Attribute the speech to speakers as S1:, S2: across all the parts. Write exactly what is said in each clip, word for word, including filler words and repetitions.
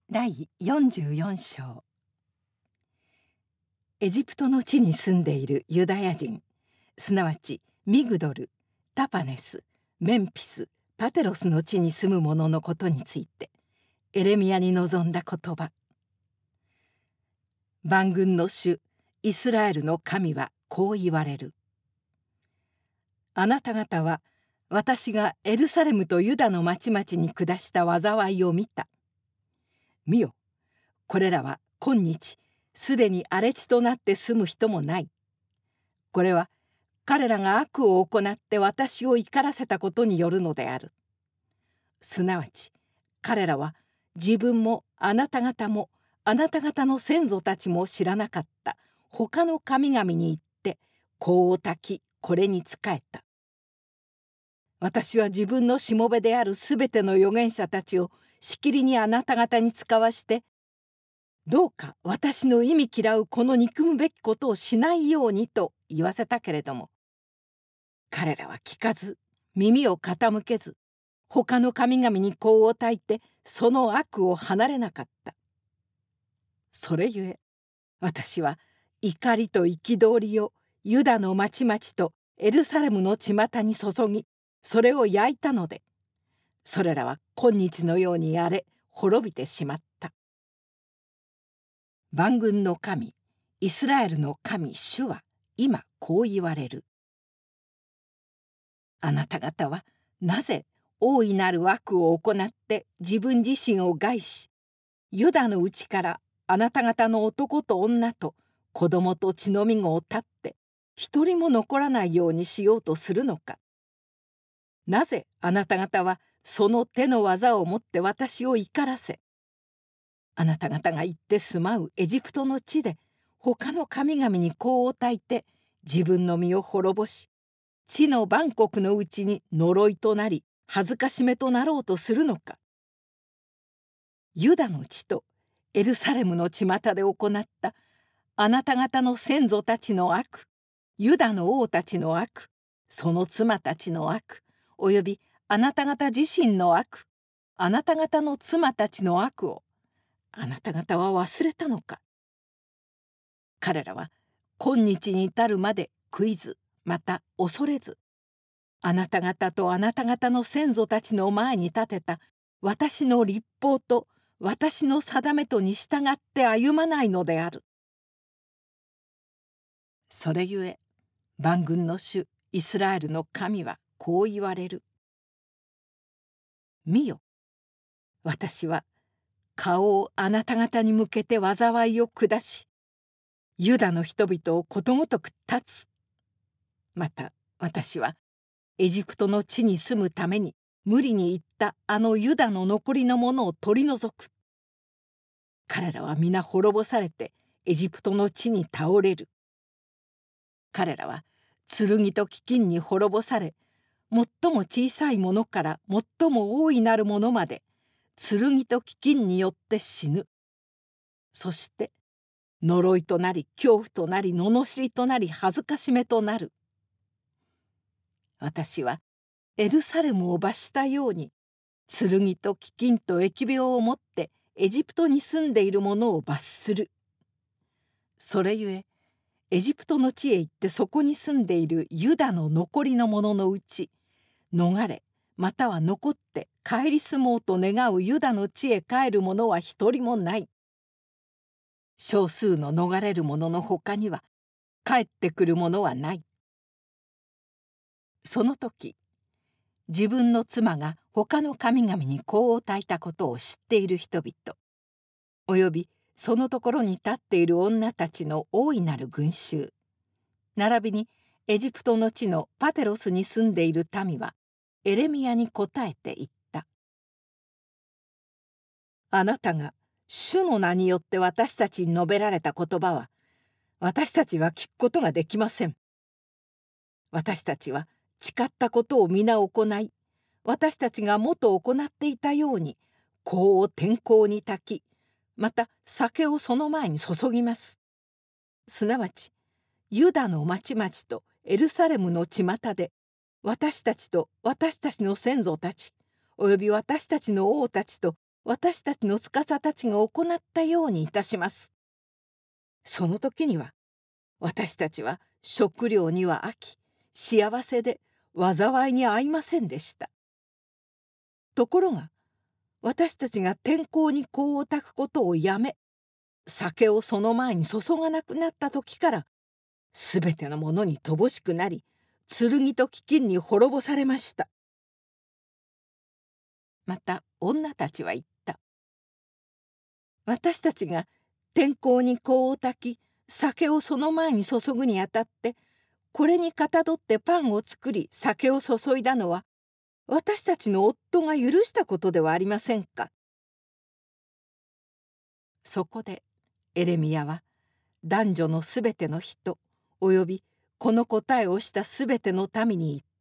S1: だいよんじゅうよん章。エジプトの地に住んでいるユダヤ人、すなわちミグドル、タパネス、メンピス、パテロスの地に住む者のことについてエレミヤに臨んだ言葉。万軍の主イスラエルの神はこう言われる。あなた方は私がエルサレムとユダの町々に下した災いを見た。見よ、これらは今日すでに荒れ地となって住む人もない。これは彼らが悪を行って私を怒らせたことによるのである。すなわち彼らは自分もあなた方もあなた方の先祖たちも知らなかった他の神々に行って香を焚きこれに仕えた。私は自分のしもべであるすべての預言者たちをしきりにあなた方に使わして、どうか私の忌み嫌うこの憎むべきことをしないようにと言わせたけれども、彼らは聞かず耳を傾けず、他の神々に香を焚いてその悪を離れなかった。それゆえ私は怒りと憤りをユダの町々とエルサレムの巷に注ぎ、それを焼いたので、それらは今日のように荒れ滅びてしまった。万軍の神イスラエルの神主は今こう言われる。あなた方はなぜ大いなる悪を行って自分自身を害し、ユダのうちからあなた方の男と女と子供と血のみ子を絶って一人も残らないようにしようとするのか。なぜあなた方はその手の技をもって私を怒らせ、あなた方が行って住まうエジプトの地で他の神々に香を焚いて自分の身を滅ぼし、地の万国のうちに呪いとなり恥ずかしめとなろうとするのか。ユダの地とエルサレムの巷で行ったあなた方の先祖たちの悪、ユダの王たちの悪、その妻たちの悪、およびあなた方自身の悪、あなた方の妻たちの悪をあなた方は忘れたのか。彼らは今日に至るまで悔いず、また恐れず、あなた方とあなた方の先祖たちの前に立てた私の律法と私の定めとに従って歩まないのである。それゆえ万軍の主イスラエルの神はこう言われる。見よ、私は顔をあなた方に向けて災いを下し、ユダの人々をことごとく断つ。また私はエジプトの地に住むために無理に行ったあのユダの残りのものを取り除く。彼らは皆滅ぼされてエジプトの地に倒れる。彼らは剣と飢饉に滅ぼされ、最も小さいものから最も大いなるものまで剣と飢饉によって死ぬ。そして呪いとなり恐怖となり罵りとなり恥ずかしめとなる。私はエルサレムを罰したように剣と飢饉と疫病をもってエジプトに住んでいる者を罰する。それゆえエジプトの地へ行ってそこに住んでいるユダの残りの者のうち、逃れまたは残って帰り住もうと願うユダの地へ帰る者は一人もない。少数の逃れる者のほかには帰ってくる者はない。その時自分の妻が他の神々に香を焚いたことを知っている人々、およびそのところに立っている女たちの大いなる群衆、並びにエジプトの地のパテロスに住んでいる民はエレミヤに答えて言った。あなたが主の名によって私たちに述べられた言葉は私たちは聞くことができません。私たちは誓ったことを皆行い、私たちが元行っていたように香を天候に焚き、また酒をその前に注ぎます。すなわちユダの町々とエルサレムの巷で私たちと私たちの先祖たちおよび私たちの王たちと私たちの司たちが行ったようにいたします。その時には私たちは食料には飽き、幸せで災いに遭いませんでした。ところが私たちが天候に香を焚くことをやめ、酒をその前に注がなくなった時から、すべてのものに乏しくなり、剣と飢饉に滅ぼされました。また女たちは言った。私たちが天候に香を焚き、酒をその前に注ぐにあたって、これにかたどってパンを作り酒を注いだのは、私たちの夫が許したことではありませんか。そこでエレミヤは男女のすべての人およびこの答えをしたすべての民に言った。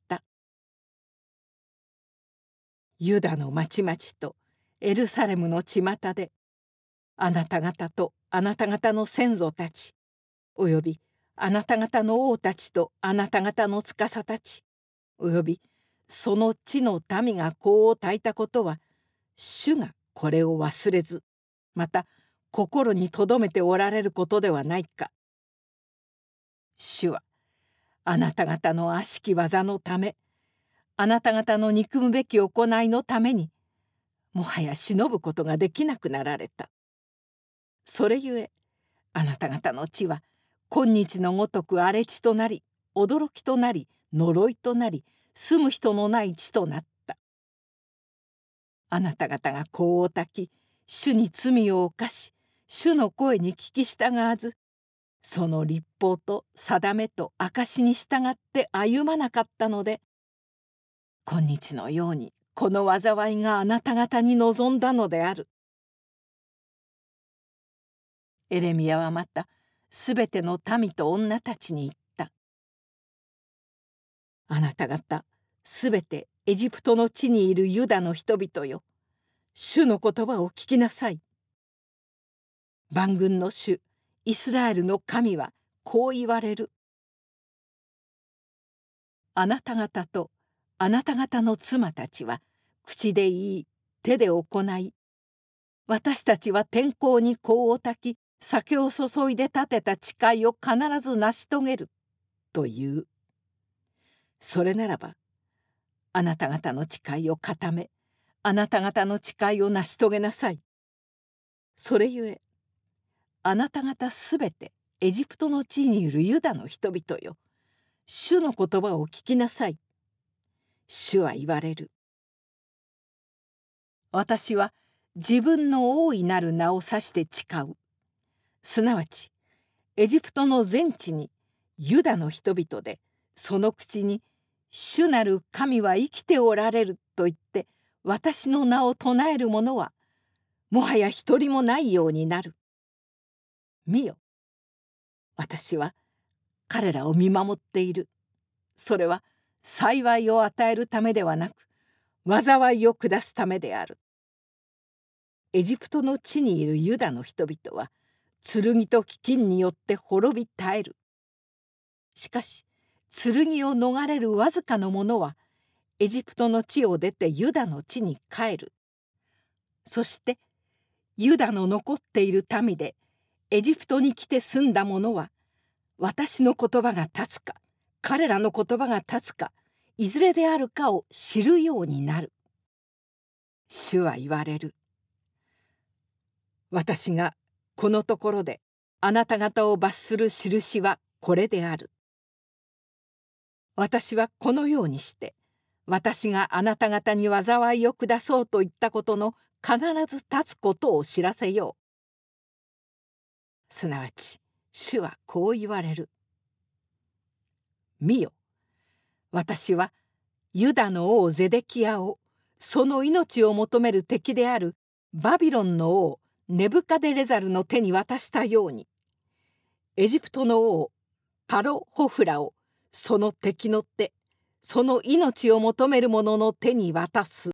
S1: ユダの町々とエルサレムの巷で、あなた方とあなた方の先祖たちおよびあなた方の王たちとあなた方の司たちおよびその地の民が香を焚いたことは、主がこれを忘れず、また心に留めておられることではないか。主はあなた方の悪しき技のため、あなた方の憎むべき行いのために、もはや忍ぶことができなくなられた。それゆえあなた方の地は今日のごとく荒れ地となり、驚きとなり、呪いとなり、住む人のない地となった。あなた方が香を焚き、主に罪を犯し、主の声に聞き従わず、その律法と定めと証に従って歩まなかったので、今日のようにこの災いがあなた方に臨んだのである。エレミヤはまたすべての民と女たちに言った。あなた方すべてエジプトの地にいるユダの人々よ、主の言葉を聞きなさい。万軍の主イスラエルの神はこう言われる。あなた方とあなた方の妻たちは口で言い手で行い、私たちは天候に香を焚き酒を注いで立てた誓いを必ず成し遂げるという。それならばあなた方の誓いを固め、あなた方の誓いを成し遂げなさい。それゆえあなた方すべてエジプトの地にいるユダの人々よ、主の言葉を聞きなさい。主は言われる。私は自分の大いなる名を指して誓う。すなわちエジプトの全地にユダの人々で、その口に主なる神は生きておられると言って私の名を唱える者はもはや一人もないようになる。見よ、私は彼らを見守っている。それは幸いを与えるためではなく、災いを下すためである。エジプトの地にいるユダの人々は剣と飢饉によって滅び絶える。しかし剣を逃れるわずかの者はエジプトの地を出てユダの地に帰る。そしてユダの残っている民でエジプトに来て住んだ者は、私の言葉が立つか彼らの言葉が立つかいずれであるかを知るようになる。主は言われる。私がこのところであなた方を罰する印はこれである。私はこのようにして私があなた方に災いを下そうと言ったことの必ず立つことを知らせよう。すなわち主はこう言われる。見よ、私はユダの王ゼデキヤをその命を求める敵であるバビロンの王ネブカデレザルの手に渡したように、エジプトの王パロホフラをその敵の手、その命を求める者の手に渡す。